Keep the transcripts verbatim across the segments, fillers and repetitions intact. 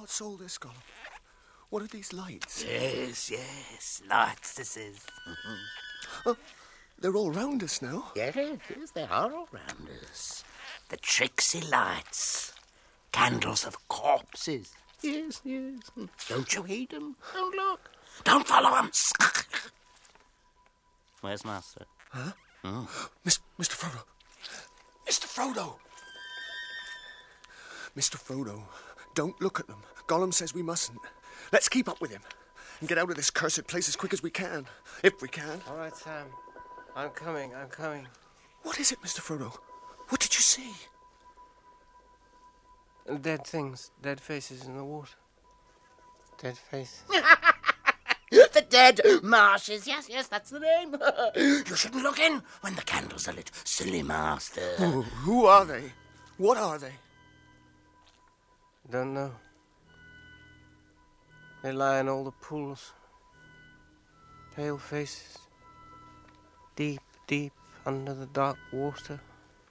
What's all this, Gollum? What are these lights? Yes, yes, lights this is. Oh, they're all round us now. Yes, yes, they are all round us. The tricksy lights. Candles of corpses. Yes, yes. Don't you heed them? Don't look. Don't follow them. Where's Master? Huh? Oh. Mister Frodo. Mister Frodo. Mister Frodo, don't look at them. Gollum says we mustn't. Let's keep up with him and get out of this cursed place as quick as we can. If we can. All right, Sam. I'm coming, I'm coming. What is it, Mister Frodo? What did you see? Dead things, dead faces in the water. Dead faces. The dead marshes. Yes, yes, that's the name. You shouldn't look in when the candles are lit, silly master. Oh, who are they? What are they? Don't know. They lie in all the pools. Pale faces. Deep, deep under the dark water.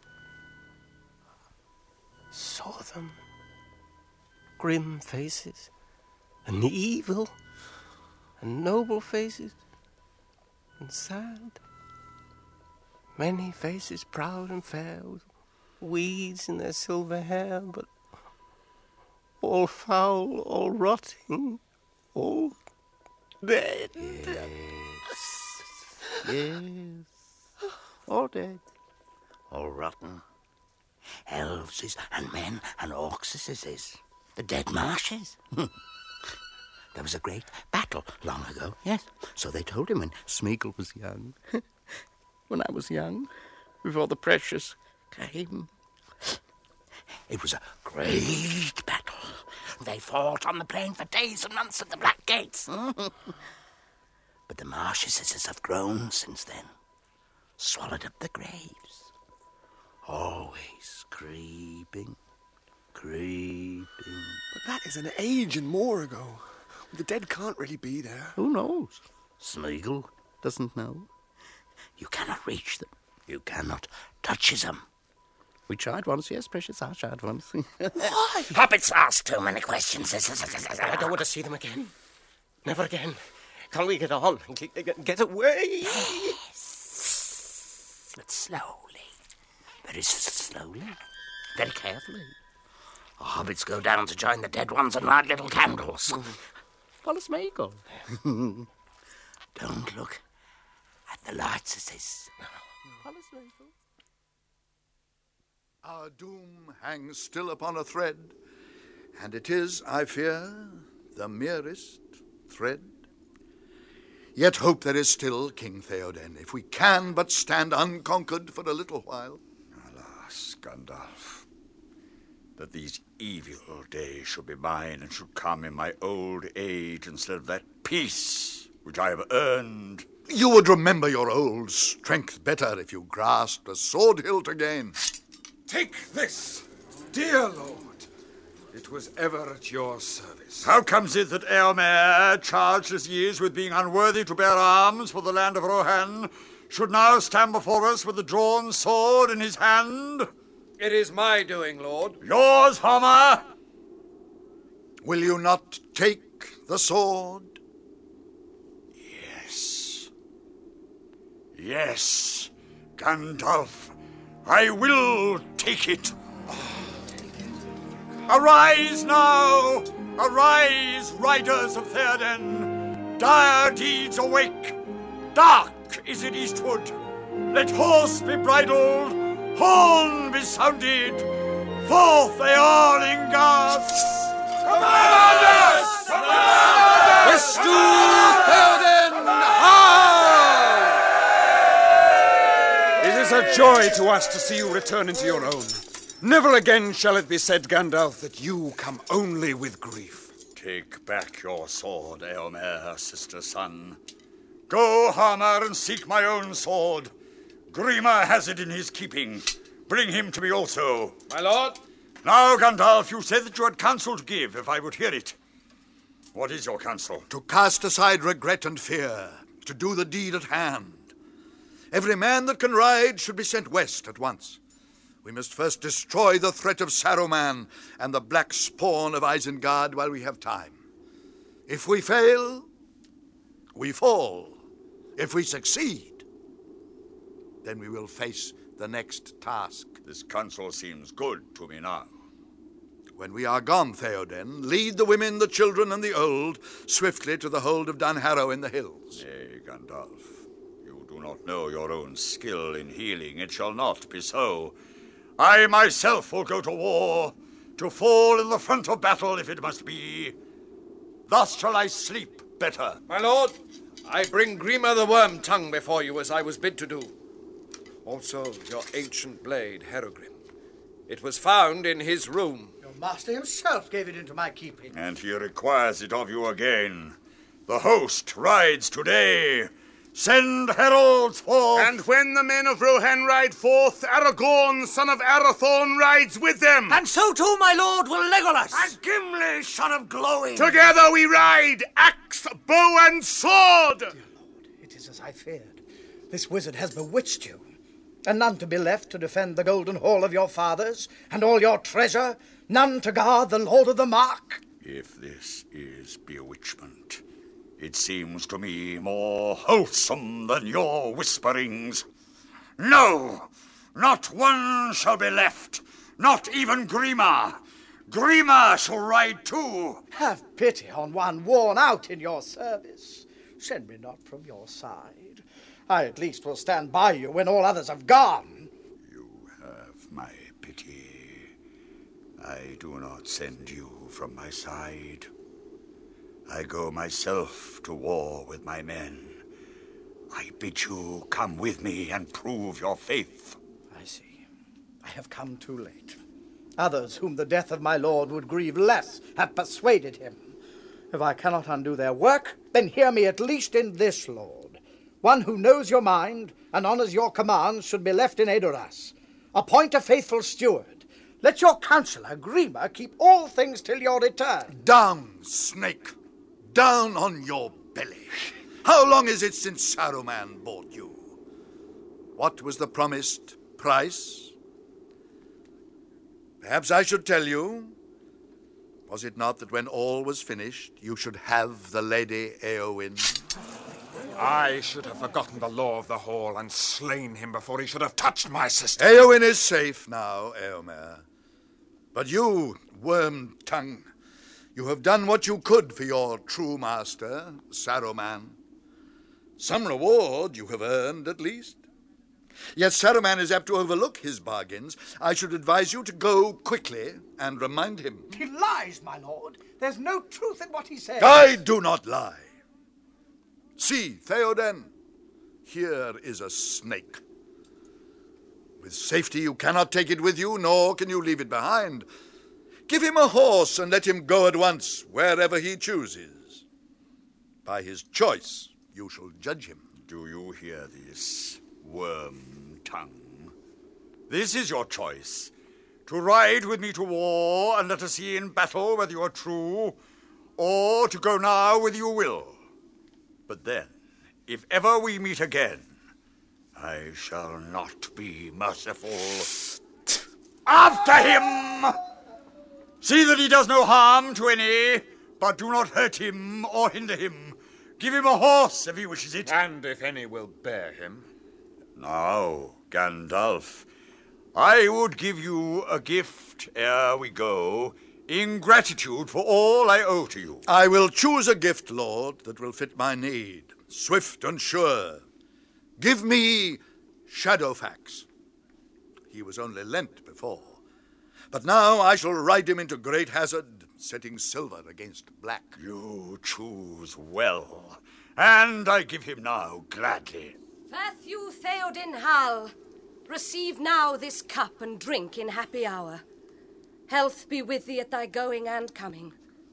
Saw them. Grim faces. And evil. And noble faces. And sad. Many faces proud and fair, with weeds in their silver hair, but all foul, all rotting, all dead. Yes. Yes. All dead. All rotten. Elves is, and men and orcs is, is. The dead marshes. There was a great battle long ago, yes. So they told him when Smeagol was young. When I was young, before the Precious came. It was a great battle. They fought on the plain for days and months at the Black Gates. But the marshes have grown since then. Swallowed up the graves. Always creeping, creeping. But that is an age and more ago. The dead can't really be there. Who knows? Smeagol doesn't know. You cannot reach them. You cannot touch them. We tried once, yes, Precious, I tried once. Why? Hobbits ask too many questions. I don't want to see them again. Never again. Can we get on? Get, get away? Yes. But slowly. Very slowly. Very carefully. The hobbits go down to join the dead ones and light little candles. Follow Smeagol. Don't look at the lights, as this. Follow Smeagol. Our doom hangs still upon a thread, and it is, I fear, the merest thread. Yet hope there is still, King Theoden, if we can but stand unconquered for a little while. Alas, Gandalf, that these evil days should be mine and should come in my old age instead of that peace which I have earned. You would remember your old strength better if you grasped a sword hilt again. Take this, dear lord. It was ever at your service. How comes it that Eomer, charged as he is with being unworthy to bear arms for the land of Rohan, should now stand before us with a drawn sword in his hand? It is my doing, Lord. Yours, Homer. Will you not take the sword? Yes. Yes, Gandalf. I will take it. Arise now! Arise, riders of Theoden! Dire deeds awake! Dark is it eastward! Let horse be bridled, horn be sounded! Forth they all in guards! Commanders! Commanders! West to Theoden! High! It is a joy to us to see you return into your own. Never again shall it be said, Gandalf, that you come only with grief. Take back your sword, Eomer, sister son. Go, Homer, and seek my own sword. Grima has it in his keeping. Bring him to me also. My lord? Now, Gandalf, you said that you had counsel to give, if I would hear it. What is your counsel? To cast aside regret and fear, to do the deed at hand. Every man that can ride should be sent west at once. We must first destroy the threat of Saruman and the black spawn of Isengard while we have time. If we fail, we fall. If we succeed, then we will face the next task. This counsel seems good to me now. When we are gone, Theoden, lead the women, the children, and the old swiftly to the hold of Dunharrow in the hills. Nay, Gandalf, you do not know your own skill in healing. It shall not be so. I myself will go to war, to fall in the front of battle if it must be. Thus shall I sleep better. My lord, I bring Grima the Worm-tongue before you as I was bid to do. Also your ancient blade, Herogrim. It was found in his room. Your master himself gave it into my keeping. And he requires it of you again. The host rides today. Send heralds forth. And when the men of Rohan ride forth, Aragorn, son of Arathorn, rides with them. And so too, my lord, will Legolas. And Gimli, son of Glowing. Together we ride, axe, bow, and sword. Dear lord, it is as I feared. This wizard has bewitched you. And none to be left to defend the golden hall of your fathers, and all your treasure, none to guard the Lord of the Mark. If this is bewitchment, it seems to me more wholesome than your whisperings. No, not one shall be left, not even Grima. Grima shall ride too. Have pity on one worn out in your service. Send me not from your side. I at least will stand by you when all others have gone. You have my pity. I do not send you from my side. I go myself to war with my men. I bid you come with me and prove your faith. I see. I have come too late. Others whom the death of my lord would grieve less have persuaded him. If I cannot undo their work, then hear me at least in this, Lord. One who knows your mind and honours your commands should be left in Edoras. Appoint a faithful steward. Let your counsellor, Grima, keep all things till your return. Down, snake! Down on your belly! How long is it since Saruman bought you? What was the promised price? Perhaps I should tell you. Was it not that when all was finished, you should have the Lady Éowyn? I should have forgotten the law of the hall and slain him before he should have touched my sister. Éowyn is safe now, Éomer. But you, Worm-tongue, you have done what you could for your true master, Saruman. Some reward you have earned, at least. Yet Saruman is apt to overlook his bargains. I should advise you to go quickly and remind him. He lies, my lord. There's no truth in what he says. I do not lie. See, Theoden, here is a snake. With safety you cannot take it with you, nor can you leave it behind. Give him a horse and let him go at once, wherever he chooses. By his choice you shall judge him. Do you hear this, Worm-tongue? This is your choice. To ride with me to war and let us see in battle whether you are true, or to go now with your will. But then, if ever we meet again, I shall not be merciful. After him! See that he does no harm to any, but do not hurt him or hinder him. Give him a horse if he wishes it. And if any will bear him. Now, Gandalf, I would give you a gift ere we go, in gratitude for all I owe to you. I will choose a gift, Lord, that will fit my need, swift and sure. Give me Shadowfax. He was only lent before, but now I shall ride him into great hazard, setting silver against black. You choose well, and I give him now gladly. Fath you, Theoden Hal, receive now this cup and drink in happy hour. Health be with thee at thy going and coming.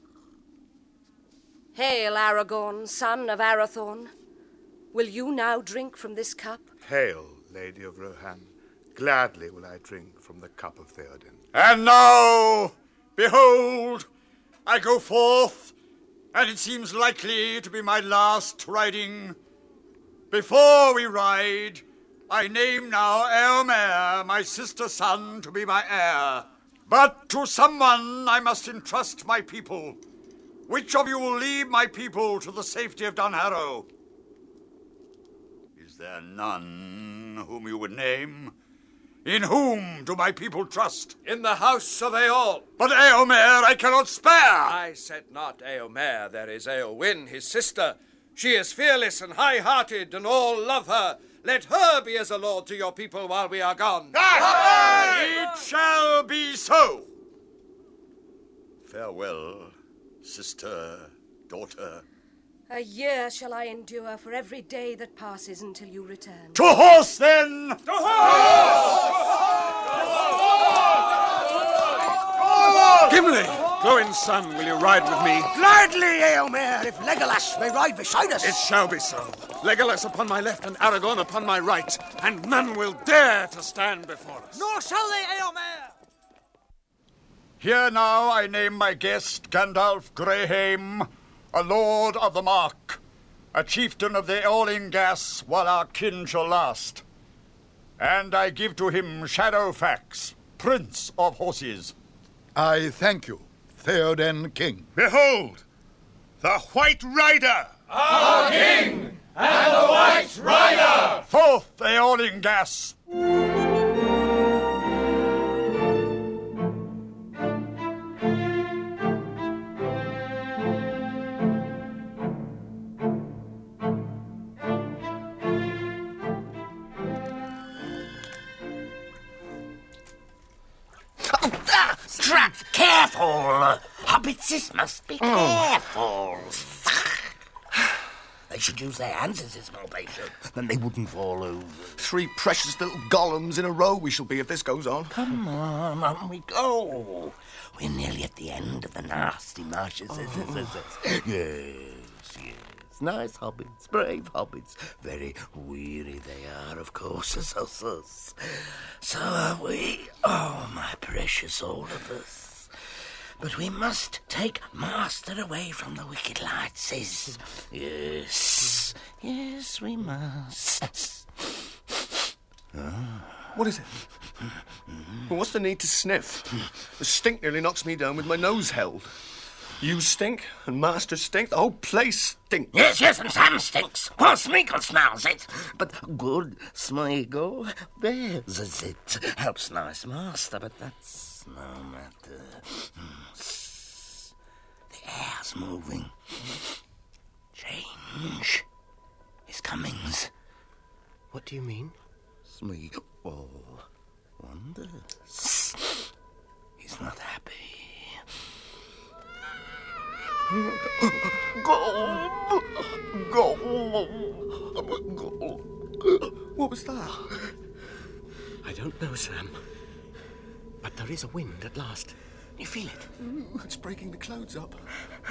Hail, Aragorn, son of Arathorn. Will you now drink from this cup? Hail, Lady of Rohan. Gladly will I drink from the cup of Theoden. And now, behold, I go forth, and it seems likely to be my last riding. Before we ride, I name now Eomer, my sister's son, to be my heir. But to someone I must entrust my people. Which of you will lead my people to the safety of Dunharrow? Is there none whom you would name? In whom do my people trust? In the house of Eol. But Eomer I cannot spare. I said not Eomer. There is Eowyn, his sister. She is fearless and high-hearted, and all love her. Let her be as a lord to your people while we are gone. It shall be so. Farewell, sister, daughter. A year shall I endure for every day that passes until you return. To horse, then! To horse! Gimli, Glóin's son, will you ride with me? Gladly, Eomer, if Legolas may ride beside us. It shall be so. Legolas upon my left and Aragorn upon my right, and none will dare to stand before us. Nor shall they, Eomer. Here now I name my guest, Gandalf Greyheim, a lord of the Mark, a chieftain of the Eolingas while our kin shall last. And I give to him Shadowfax, prince of horses. I thank you, Theoden King. Behold, the White Rider! Our king and the White Rider! Forth, Eolingas! Careful! Hobbitses must be careful. They should use their hands as is more patient, then they wouldn't fall over. Three precious little golems in a row we shall be if this goes on. Come on, on we go. We're nearly at the end of the nasty marshes. Oh. Yes, yes. Nice hobbits, brave hobbits. Very weary they are, of course, as us. So are we. Oh, my precious all of us. But we must take Master away from the wicked lights. Yes, yes, we must. Oh. What is it? Well, what's the need to sniff? The stink nearly knocks me down with my nose held. You stink, and Master stink, the whole place stinks. Yes, yes, and Sam stinks. Poor Smeagol smells it. But good Smeagol bears it. Helps nice Master, but that's no matter. The air's moving. Change is comings. What do you mean? Smeagol wonders. He's not happy. Go! Go! Go! What was that? I don't know, Sam. But there is a wind at last. You feel it? It's breaking the clouds up.